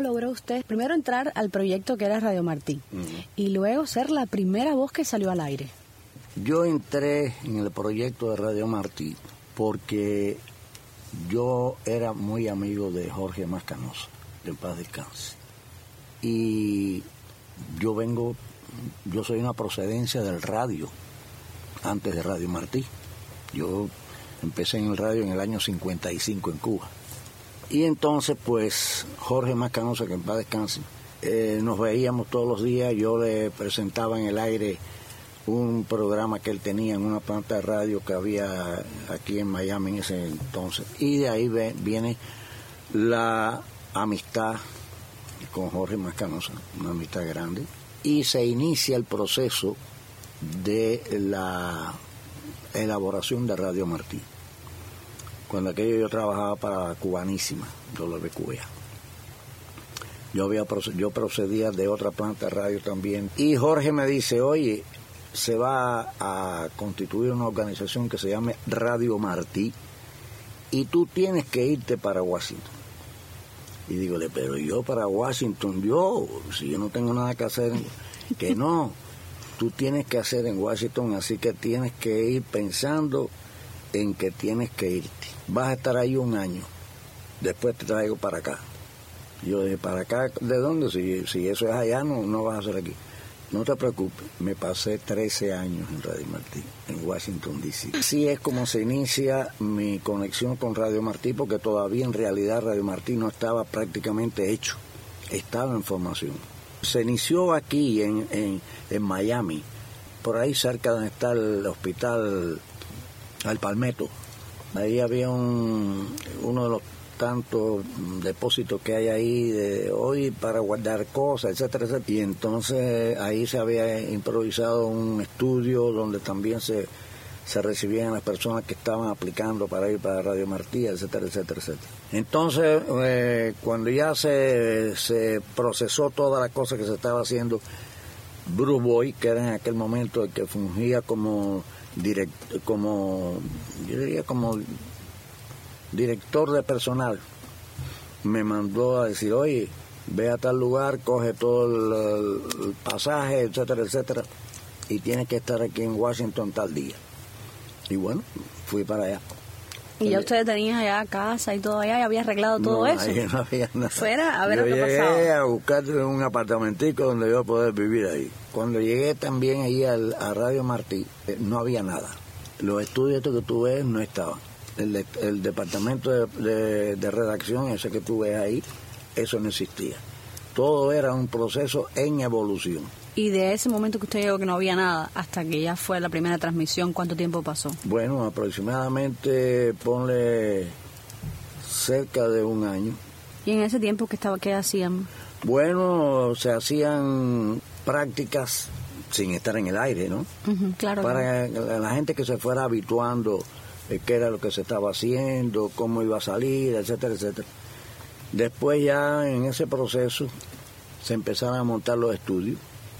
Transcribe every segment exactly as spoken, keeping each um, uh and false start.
logró usted primero entrar al proyecto que era Radio Martí uh-huh. y luego ser la primera voz que salió al aire? Yo entré en el proyecto de Radio Martí porque yo era muy amigo de Jorge Mascanosa, de en paz descanse. Y yo vengo, yo soy una procedencia del radio, antes de Radio Martí. Yo empecé en el radio en el año cincuenta y cinco en Cuba. Y entonces, pues, Jorge Mascanosa, que en paz descanse, eh, nos veíamos todos los días. Yo le presentaba en el aire un programa que él tenía en una planta de radio que había aquí en Miami en ese entonces. Y de ahí ve, viene la amistad con Jorge Mascanosa, una amistad grande. Y se inicia el proceso de la elaboración de Radio Martí. Cuando aquello yo trabajaba para Cubanísima, W Q A. Yo, había, yo procedía de otra planta de radio también. Y Jorge me dice, oye, se va a constituir una organización que se llame Radio Martí y tú tienes que irte para Washington. Y dígole, pero yo para Washington, yo, si yo no tengo nada que hacer, que no, tú tienes que hacer en Washington, así que tienes que ir pensando en que tienes que irte. Vas a estar ahí un año, después te traigo para acá. Yo dije, ¿para acá? ¿De dónde? Si, si eso es allá, no, no vas a hacer aquí. No te preocupes, me pasé trece años en Radio Martí, en Washington, D C Así es como se inicia mi conexión con Radio Martí, porque todavía en realidad Radio Martí no estaba prácticamente hecho, estaba en formación. Se inició aquí en, en, en Miami, por ahí cerca donde está el hospital Al Palmetto. Ahí había un, uno de los tantos depósitos que hay ahí de hoy para guardar cosas, etcétera, etcétera. Y entonces ahí se había improvisado un estudio donde también se, se recibían las personas que estaban aplicando para ir para Radio Martí, etcétera, etcétera, etcétera. Entonces, eh, cuando ya se, se procesó toda la cosa que se estaba haciendo, Bruce Boy, que era en aquel momento el que fungía como direct, como yo diría como director de personal, me mandó a decir, oye, ve a tal lugar, coge todo el, el pasaje, etcétera, etcétera, y tienes que estar aquí en Washington tal día. Y bueno, fui para allá. ¿Y ya ustedes tenían allá casa y todo allá y había arreglado todo no, eso? Ahí no había nada. Fuera a ver yo lo que llegué pasaba. a buscar un apartamentico donde yo poder vivir ahí. Cuando llegué también ahí al, a Radio Martí, eh, no había nada. Los estudios estos que tú ves no estaban. El, el departamento de, de, de redacción, ese que tú ves ahí, eso no existía. Todo era un proceso en evolución. Y de ese momento que usted llegó que no había nada, hasta que ya fue la primera transmisión, ¿cuánto tiempo pasó? Bueno, aproximadamente, ponle cerca de un año. ¿Y en ese tiempo qué, estaba, qué hacían? Bueno, se hacían prácticas sin estar en el aire, ¿no? Uh-huh, claro. Para claro. La gente que se fuera habituando eh, qué era lo que se estaba haciendo, cómo iba a salir, etcétera, etcétera. Después ya en ese proceso se empezaron a montar los estudios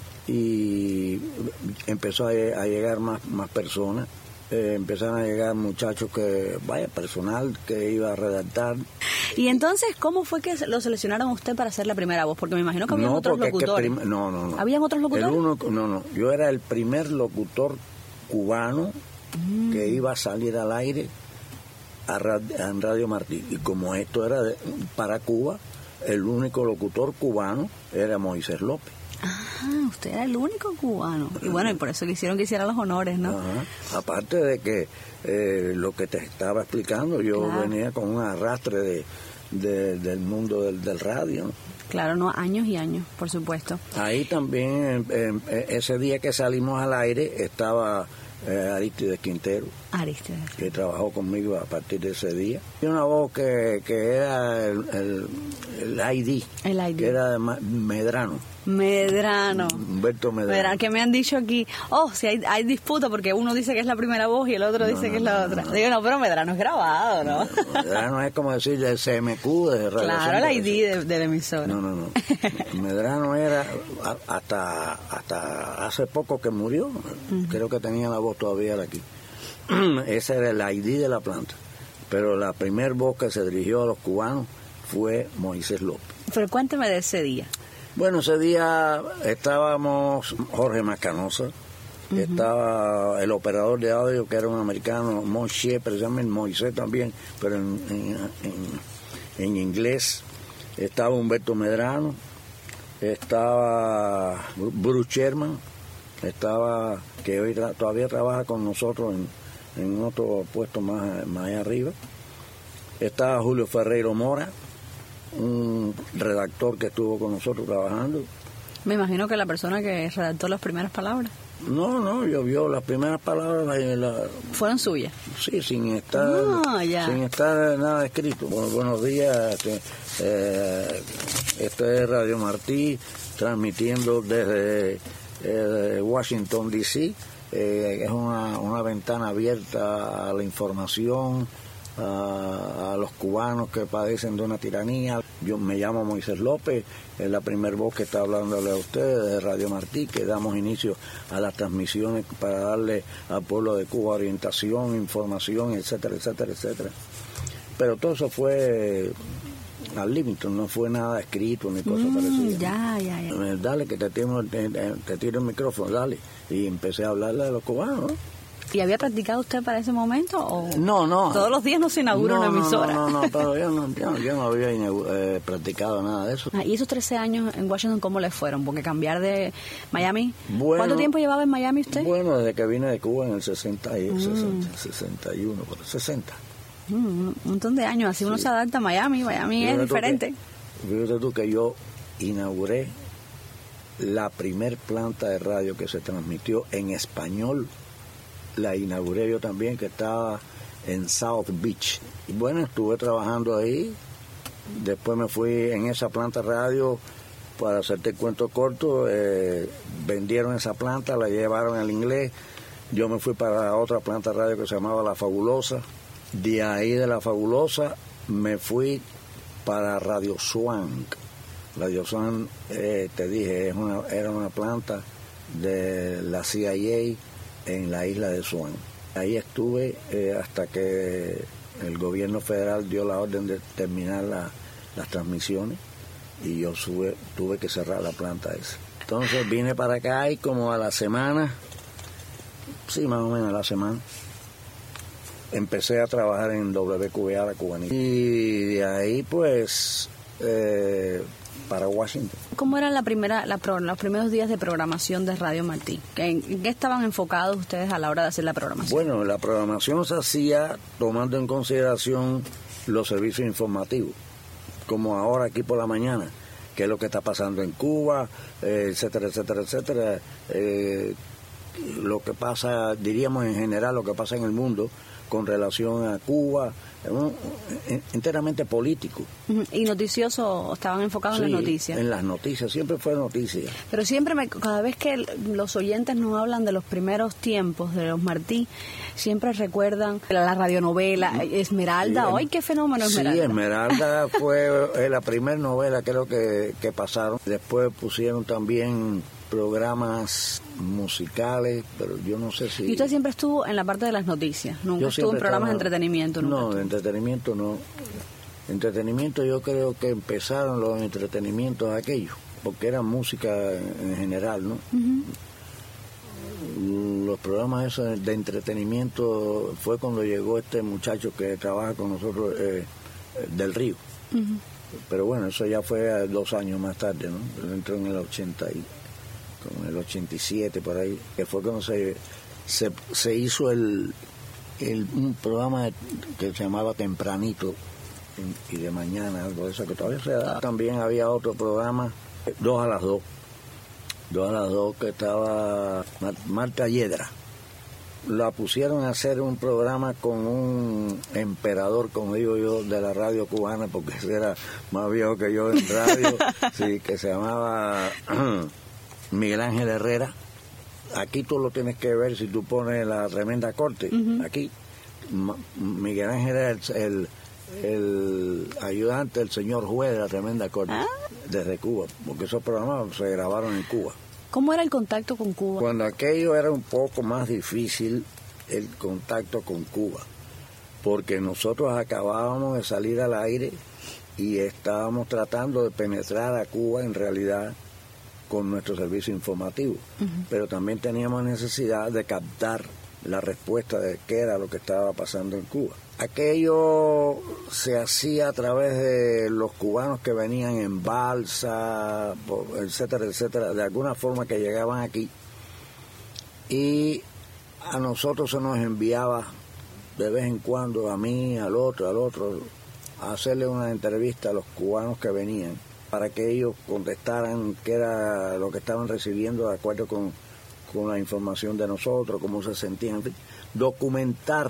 y empezó a, a llegar más, más personas. Eh, empezaron a llegar muchachos que, vaya, personal que iba a redactar. Y entonces, ¿cómo fue que lo seleccionaron a usted para ser la primera voz? Porque me imagino que había no, otros locutores. Prim- no, no, no. ¿Habían otros locutores? El uno, no, no. Yo era el primer locutor cubano mm. que iba a salir al aire a, rad- a Radio Martí. Y como esto era de, para Cuba, el único locutor cubano era Moisés López. Ah, usted era el único cubano. Y bueno, y por eso le hicieron que hiciera los honores, ¿no? Ajá. Aparte de que eh, lo que te estaba explicando, yo claro. venía con un arrastre de, de, del mundo del, del radio, ¿no? Claro, no, años y años, por supuesto. Ahí también, eh, eh, ese día que salimos al aire, estaba eh, Aristides Quintero. Aristides. Que trabajó conmigo a partir de ese día. Y una voz que, que era el, el, el I D. El I D. Que era de Medrano. Medrano. Humberto Medrano. Medrano, que me han dicho aquí, oh, si hay, hay disputa porque uno dice que es la primera voz y el otro no, dice no, que es la no, otra. No, no. Digo, no, pero Medrano es grabado, ¿no? no Medrano es como decir el C M Q de radio. Claro, el I D de, de la emisora. No, no, no. Medrano era hasta, hasta hace poco que murió. Uh-huh. Creo que tenía la voz todavía de aquí. Ese era el I D de la planta. Pero la primer voz que se dirigió a los cubanos fue Moisés López. Pero cuénteme de ese día. Bueno, ese día estábamos Jorge Mascanosa, uh-huh. estaba el operador de audio, que era un americano, Moshe, precisamente Moisés también, pero en, en, en, en inglés. Estaba Humberto Medrano, estaba Bruce Sherman, estaba, que hoy tra- todavía trabaja con nosotros en, en otro puesto más, más allá arriba. Estaba Julio Ferreiro Mora, un redactor que estuvo con nosotros trabajando. Me imagino que la persona que redactó las primeras palabras. No, no, yo vio las primeras palabras. La, la, ¿Fueron suyas? Sí, sin estar, oh, yeah. sin estar nada escrito. Bueno, buenos días, este, eh, este es Radio Martí, transmitiendo desde eh, Washington, D C Eh, es una, una ventana abierta a la información, a, a los cubanos que padecen de una tiranía. Yo me llamo Moisés López, es la primer voz que está hablándole a ustedes de Radio Martí, que damos inicio a las transmisiones para darle al pueblo de Cuba orientación, información, etcétera, etcétera, etcétera. Pero todo eso fue al límite, no fue nada escrito ni cosa mm, parecida. Ya, ya, ya. Dale, que te tiro, te, te tiro el micrófono, dale. Y empecé a hablarle de los cubanos, ¿no? ¿Y había practicado usted para ese momento? O no, no. Todos los días no se inaugura no, una emisora. No, no, no, pero yo no, yo, yo no había eh, practicado nada de eso. Ah, ¿y esos trece años en Washington cómo le fueron? Porque cambiar de Miami... Bueno, ¿cuánto tiempo llevaba en Miami usted? Bueno, desde que vine de Cuba en el sesenta y, mm. sesenta, sesenta y uno, sesenta. Mm, un montón de años, así sí. Uno se adapta a Miami, Miami fíjate es diferente. Que, fíjate tú que yo inauguré la primer planta de radio que se transmitió en español. La inauguré yo también, que estaba en South Beach. Y bueno, estuve trabajando ahí. Después me fui en esa planta radio, para hacerte el cuento corto, eh, vendieron esa planta, la llevaron al inglés. Yo me fui para otra planta radio que se llamaba La Fabulosa. De ahí de La Fabulosa me fui para Radio Swank. Radio Swank, eh, te dije, es una, era una planta de la C I A en la isla de Swan. Ahí estuve eh, hasta que el gobierno federal dio la orden de terminar la, las transmisiones y yo sube, tuve que cerrar la planta esa. Entonces vine para acá y como a la semana, sí, más o menos a la semana, empecé a trabajar en W Q A, la cubanita. Y de ahí pues eh, para Washington. ¿Cómo eran la primera, la pro, los primeros días de programación de Radio Martí? ¿En, ¿En qué estaban enfocados ustedes a la hora de hacer la programación? Bueno, la programación se hacía tomando en consideración los servicios informativos, como ahora aquí por la mañana, qué es lo que está pasando en Cuba, eh, etcétera, etcétera, etcétera. Eh, lo que pasa, diríamos en general, lo que pasa en el mundo con relación a Cuba, enteramente político. ¿Y noticioso estaban enfocados sí, en las noticias? En las noticias, siempre fue noticias. Pero siempre, me, cada vez que los oyentes nos hablan de los primeros tiempos de los Martí, siempre recuerdan la radionovela Esmeralda. Sí, ¡ay, qué fenómeno Esmeralda! Sí, Esmeralda fue la primera novela creo que, que pasaron. Después pusieron también programas musicales, pero yo no sé si... ¿Y usted siempre estuvo en la parte de las noticias? ¿Nunca yo estuvo en programas estaba... de entretenimiento? ¿Nunca no, estuvo? de entretenimiento no. Entretenimiento yo creo que empezaron los entretenimientos aquellos, porque era música en general, ¿no? Uh-huh. Los programas esos de entretenimiento fue cuando llegó este muchacho que trabaja con nosotros, eh, del Río. Uh-huh. Pero bueno, eso ya fue dos años más tarde, ¿no? Entró en el ochenta y... en el ochenta y siete por ahí, que fue cuando se se, se hizo el, el un programa que se llamaba Tempranito y de mañana, algo de eso que todavía se da. También había otro programa, dos a las dos, dos a las dos que estaba Marta Yedra. La pusieron a hacer un programa con un emperador, como digo yo, de la radio cubana, porque ese era más viejo que yo en radio, sí, que se llamaba Miguel Ángel Herrera. Aquí tú lo tienes que ver si tú pones la Tremenda Corte. Uh-huh. Aquí Ma- Miguel Ángel era el, el, el ayudante del señor juez de la Tremenda Corte, ¿ah? Desde Cuba, porque esos programas se grabaron en Cuba. ¿Cómo era el contacto con Cuba? Cuando aquello era un poco más difícil, el contacto con Cuba, porque nosotros acabábamos de salir al aire y estábamos tratando de penetrar a Cuba en realidad con nuestro servicio informativo, uh-huh. pero también teníamos necesidad de captar la respuesta de qué era lo que estaba pasando en Cuba. Aquello se hacía a través de los cubanos que venían en balsa, etcétera, etcétera, de alguna forma que llegaban aquí, y a nosotros se nos enviaba de vez en cuando, a mí, al otro, al otro, a hacerle una entrevista a los cubanos que venían, para que ellos contestaran qué era lo que estaban recibiendo de acuerdo con, con la información de nosotros, cómo se sentían, en fin, documentar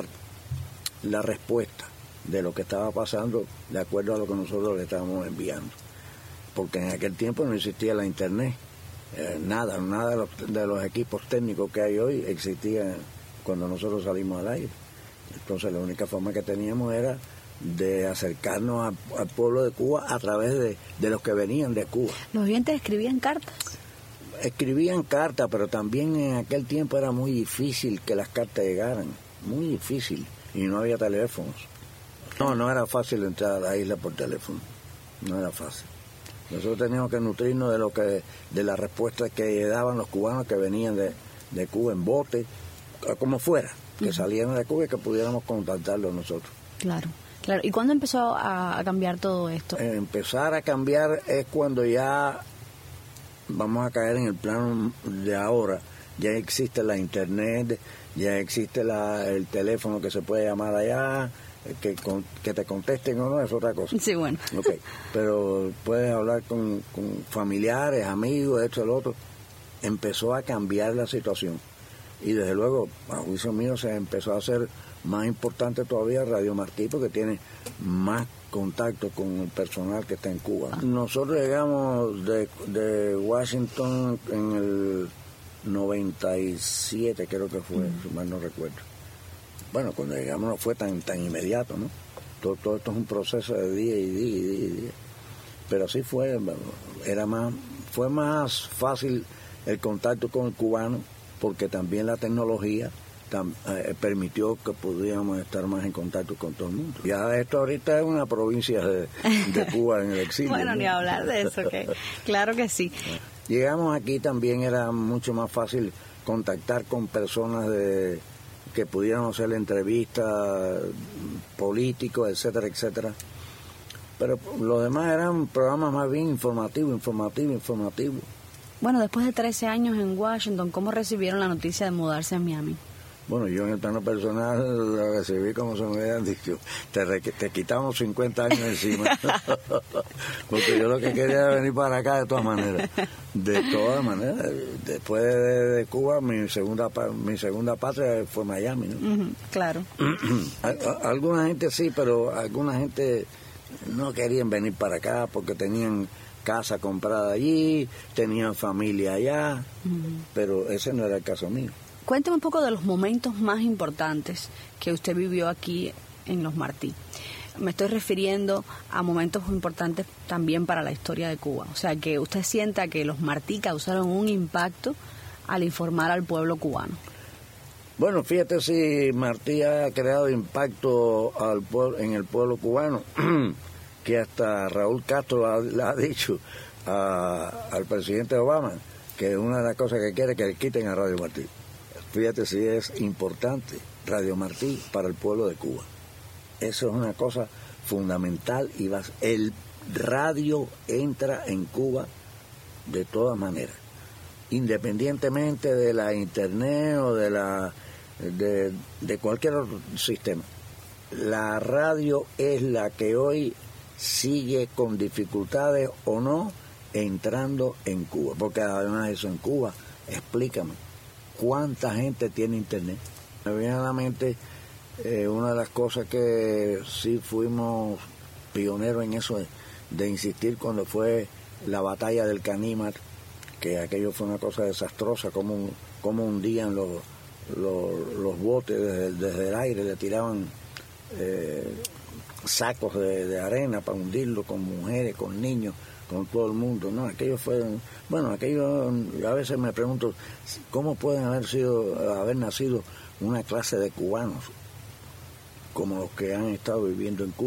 la respuesta de lo que estaba pasando de acuerdo a lo que nosotros le estábamos enviando. Porque en aquel tiempo no existía la internet, eh, nada, nada de los, de los equipos técnicos que hay hoy existía cuando nosotros salimos al aire. Entonces la única forma que teníamos era de acercarnos a, al pueblo de Cuba a través de, de los que venían de Cuba. ¿Los oyentes escribían cartas? Escribían cartas, pero también en aquel tiempo era muy difícil que las cartas llegaran, muy difícil, y no había teléfonos. No, no era fácil entrar a la isla por teléfono, no era fácil. Nosotros teníamos que nutrirnos de lo que de las respuestas que daban los cubanos que venían de, de Cuba en bote, como fuera, que uh-huh. salieran de Cuba y que pudiéramos contactarlos nosotros. Claro. Claro, ¿y cuándo empezó a, a cambiar todo esto? Empezar a cambiar es cuando ya vamos a caer en el plano de ahora. Ya existe la internet, ya existe la, el teléfono que se puede llamar allá, que, con, que te contesten o no, es otra cosa. Sí, bueno. Okay. Pero puedes hablar con, con familiares, amigos, esto, el otro. Empezó a cambiar la situación. Y desde luego, a juicio mío, se empezó a hacer más importante todavía Radio Martí, porque tiene más contacto con el personal que está en Cuba. Nosotros llegamos de, de Washington en el noventa y siete, creo que fue, mm. si mal no recuerdo. Bueno, cuando llegamos no fue tan tan inmediato, ¿no? Todo, todo esto es un proceso de día y día y día y día. Pero sí fue, era más, fue más fácil el contacto con el cubano, porque también la tecnología tam, eh, permitió que pudiéramos estar más en contacto con todo el mundo. Ya esto ahorita es una provincia de, de Cuba en el exilio. Bueno, ¿no? Ni hablar de eso, que claro que sí. Llegamos aquí, también era mucho más fácil contactar con personas de que pudieran hacer entrevistas, políticos, etcétera, etcétera. Pero los demás eran programas más bien informativos, informativos, informativos. Bueno, después de trece años en Washington, ¿cómo recibieron la noticia de mudarse a Miami? Bueno, yo en el plano personal lo recibí como se me habían dicho, te, te quitamos cincuenta años encima, porque yo lo que quería era venir para acá de todas maneras, de todas maneras. Después de, de Cuba, mi segunda mi segunda patria fue Miami, ¿no? Uh-huh, claro. Alguna gente sí, pero alguna gente no querían venir para acá porque tenían casa comprada allí, tenían familia allá, uh-huh. pero ese no era el caso mío. Cuénteme un poco de los momentos más importantes que usted vivió aquí en Los Martí. Me estoy refiriendo a momentos importantes también para la historia de Cuba. O sea, que usted sienta que Los Martí causaron un impacto al informar al pueblo cubano. Bueno, fíjate si Martí ha creado impacto al pueblo, en el pueblo cubano, que hasta Raúl Castro le ha dicho a, al presidente Obama que una de las cosas que quiere es que le quiten a Radio Martí. Fíjate si es importante Radio Martí para el pueblo de Cuba. Eso es una cosa fundamental y va, el radio entra en Cuba de todas maneras, independientemente de la internet o de la de, de cualquier otro sistema. La radio es la que hoy sigue con dificultades o no entrando en Cuba, porque además eso en Cuba, explícame, ¿cuánta gente tiene internet? Me viene a la mente eh, una de las cosas que sí fuimos pioneros en eso, de, de insistir cuando fue la batalla del Canímar, que aquello fue una cosa desastrosa, como, un, como hundían los, los, los botes desde, desde el aire, le tiraban eh, sacos de, de arena para hundirlo, con mujeres, con niños, con todo el mundo, ¿no? Aquello fue, bueno, aquello, a veces me pregunto, ¿cómo pueden haber sido, haber nacido una clase de cubanos como los que han estado viviendo en Cuba,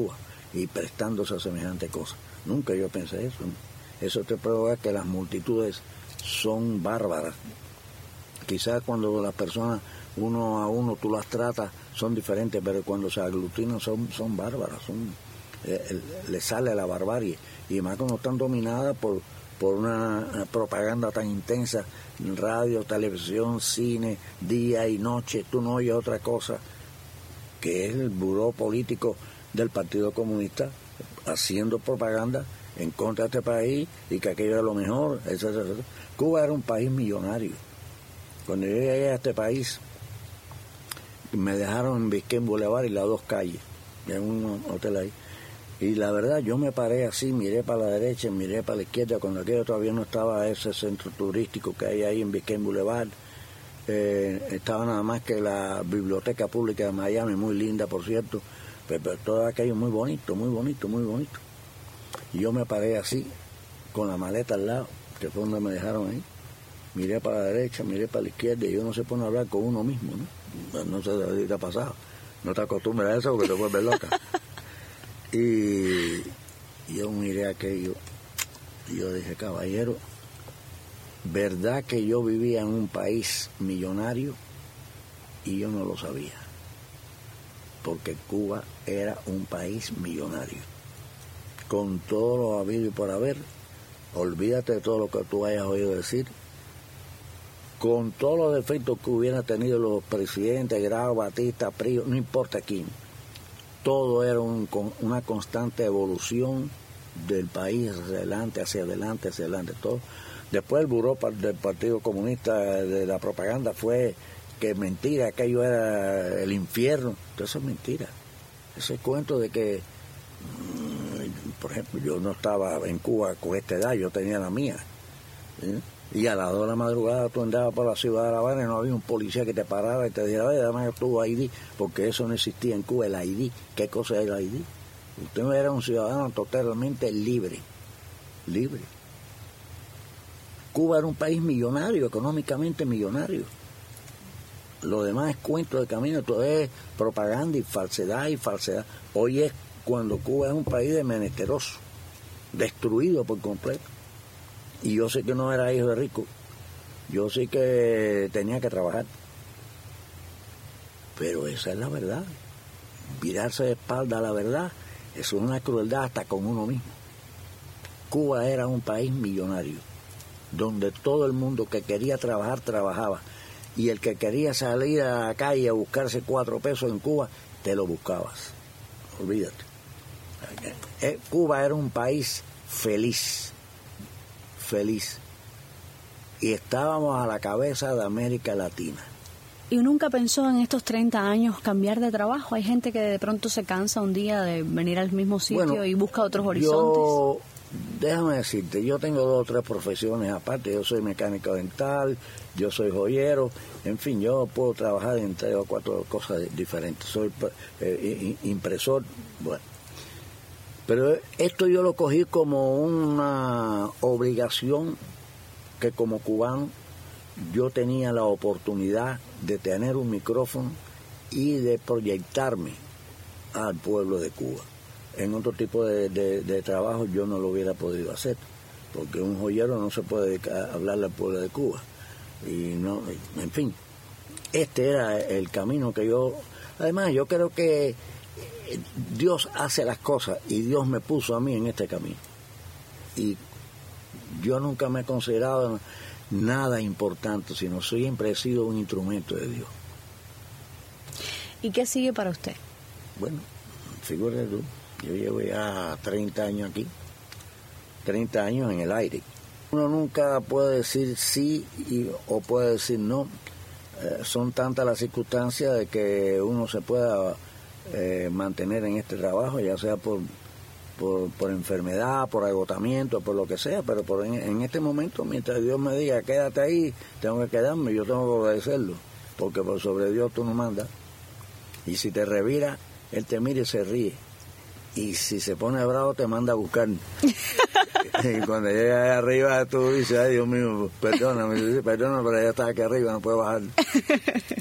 y prestándose a semejante cosa. Nunca yo pensé eso. Eso te prueba que las multitudes son bárbaras. Quizás cuando las personas uno a uno tú las tratas son diferentes, pero cuando se aglutinan son, son bárbaras, son, eh, le sale la barbarie. Y más cuando están dominadas por, por una propaganda tan intensa, radio, televisión, cine, día y noche, tú no oyes otra cosa que es el buró político del Partido Comunista haciendo propaganda en contra de este país y que aquello era lo mejor, etcétera, etcétera. Cuba era un país millonario. Cuando yo llegué a este país, me dejaron en Biscayne Boulevard y las dos calles, en un hotel ahí. Y la verdad, yo me paré así, miré para la derecha, miré para la izquierda, cuando aquello todavía no estaba ese centro turístico que hay ahí en Biscayne Boulevard. Eh, estaba nada más que la Biblioteca Pública de Miami, muy linda, por cierto, pero, pero todo aquello muy bonito, muy bonito, muy bonito. Y yo me paré así, con la maleta al lado, que fue donde me dejaron ahí. Miré para la derecha, miré para la izquierda, y uno se pone a hablar con uno mismo, ¿no? No sé si te ha pasado, no te acostumbras a eso porque te vuelves loca. Y yo miré aquello, y yo dije, caballero, ¿verdad que yo vivía en un país millonario? Y yo no lo sabía, porque Cuba era un país millonario, con todo lo habido y por haber. Olvídate de todo lo que tú hayas oído decir, con todos los defectos que hubieran tenido los presidentes, Grau, Batista, Prío, no importa quién, todo era un, una constante evolución del país hacia adelante, hacia adelante, hacia adelante, todo. Después el buró del Partido Comunista de la propaganda fue que mentira, aquello era el infierno. Entonces es mentira. Ese cuento de que, por ejemplo, yo no estaba en Cuba con esta edad, yo tenía la mía, ¿sí? Y a las dos de la madrugada tú andabas por la ciudad de La Habana y no había un policía que te parara y te dijera, oye, dame tu I D, porque eso no existía en Cuba, el I D. ¿Qué cosa es el I D? Usted no era un ciudadano totalmente libre, libre. Cuba era un país millonario, económicamente millonario. Lo demás es cuento de camino, todo es propaganda y falsedad y falsedad. Hoy es cuando Cuba es un país de menesteroso, destruido por completo. Y yo sé que no era hijo de rico, yo sé que tenía que trabajar. Pero esa es la verdad. Virarse de espalda a la verdad, eso es una crueldad hasta con uno mismo. Cuba era un país millonario, donde todo el mundo que quería trabajar, trabajaba. Y el que quería salir a la calle a buscarse cuatro pesos en Cuba, te lo buscabas. Olvídate. Cuba era un país feliz, feliz. Y estábamos a la cabeza de América Latina. ¿Y nunca pensó en estos treinta años cambiar de trabajo? Hay gente que de pronto se cansa un día de venir al mismo sitio, bueno, y busca otros horizontes. Yo, déjame decirte, yo tengo dos o tres profesiones aparte. Yo soy mecánico dental, yo soy joyero, en fin, yo puedo trabajar en tres o cuatro cosas diferentes. Soy eh, impresor, bueno. Pero esto yo lo cogí como una obligación que como cubano yo tenía la oportunidad de tener un micrófono y de proyectarme al pueblo de Cuba. En otro tipo de, de, de trabajo yo no lo hubiera podido hacer, porque un joyero no se puede hablarle al pueblo de Cuba. Y no, en fin, este era el camino que yo... Además, yo creo que Dios hace las cosas y Dios me puso a mí en este camino. Y yo nunca me he considerado nada importante, sino siempre he sido un instrumento de Dios. ¿Y qué sigue para usted? Bueno, figúrate tú, yo llevo ya treinta años aquí, treinta años en el aire. Uno nunca puede decir sí y, o puede decir no. Eh, son tantas las circunstancias de que uno se pueda eh, mantener en este trabajo, ya sea por, por, por enfermedad, por agotamiento, por lo que sea, pero por en, en este momento, mientras Dios me diga quédate ahí, tengo que quedarme, yo tengo que obedecerlo, porque por sobre Dios tú no mandas. Y si te revira, Él te mira y se ríe. Y si se pone bravo, te manda a buscar. Y cuando llega ahí arriba, tú dices, ay Dios mío, perdóname, perdóname, pero ya está aquí arriba, no puedo bajar.